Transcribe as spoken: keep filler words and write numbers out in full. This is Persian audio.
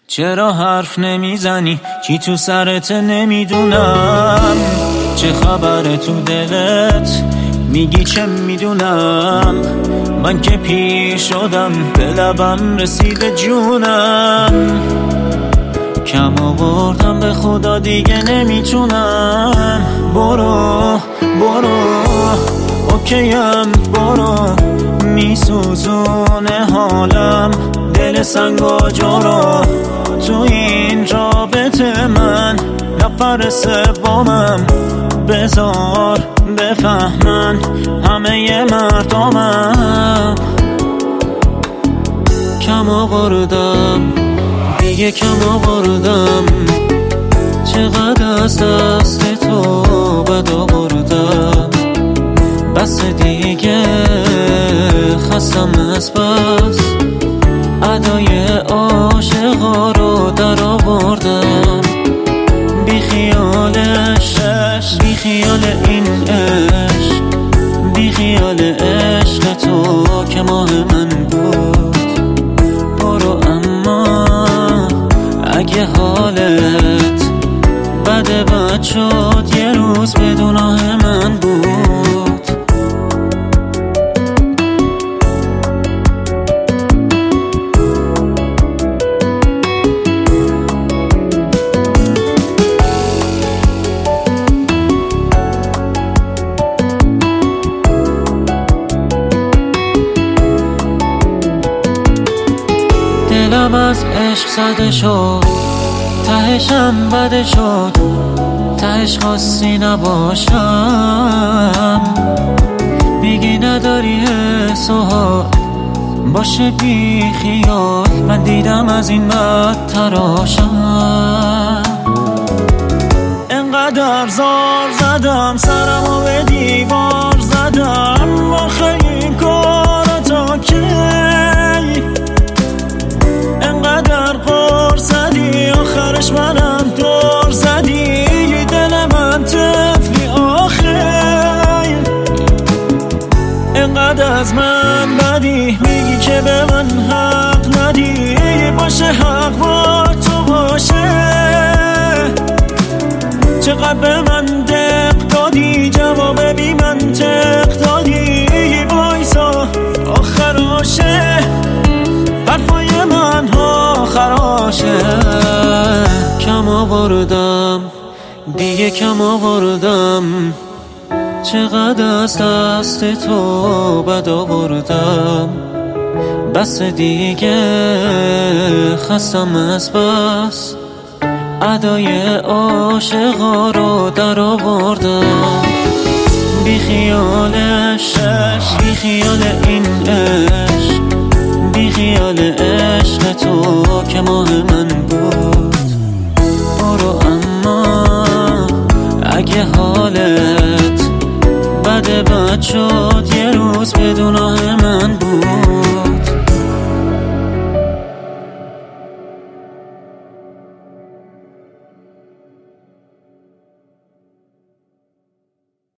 چرا حرف نمیزنی؟ چی تو سرت نمیدونم؟ چه خبره تو دلت؟ میگی چه میدونم؟ من که پیر شدم، به لبم رسیده جونم. کم آوردم به خدا دیگه نمیتونم. برو برو اوکیم، برو میسوزونه حالم، دل سنگا جورو تو این رابطه. من نفر سومم، بذار بفهمن همه مردمم. کم آوردم دیگه، کم آوردم. چقدر از دست تو بد آوردم. بس دیگه خستم از بس، ادای عاشقا رو در آوردم. بی خیالش، بی خیال این عشق، بی خیال عشق تو که ماه من بود. برو اما اگه حالت بده بد شد، یه روز بدون آه من بود. دلم از عشق زده شد، تهشم بده شد، تهش خواستی نباشم. میگی نداری حس و حال، باشه بی خیال. من دیدم از این بد تراشم. انقدر زار زدم، سرمو به دیوار زدم. آخه این کارا تا کی؟ انقدر قر زدی، آخرش منم دور زدی. دل من طفلی آخر، انقدر از من بدی. میگی که به من حق ندی، باشه حق با تو باشه. چقدر به من دق دادی، جواب بی منطق دادی. وایسا آخراشه، حرفای من ها خراشه. کم آوردم دیگه، کم آوردم. چقدر از دست تو بد آوردم. بس دیگه خستم از بس، ادای عاشقا رو در آوردم. بی خیالش، بی خیال این عشق، بی خیال عشق تو که ماه من بود. برو اما اگه حالت بده بد شد، یه روز بدون آه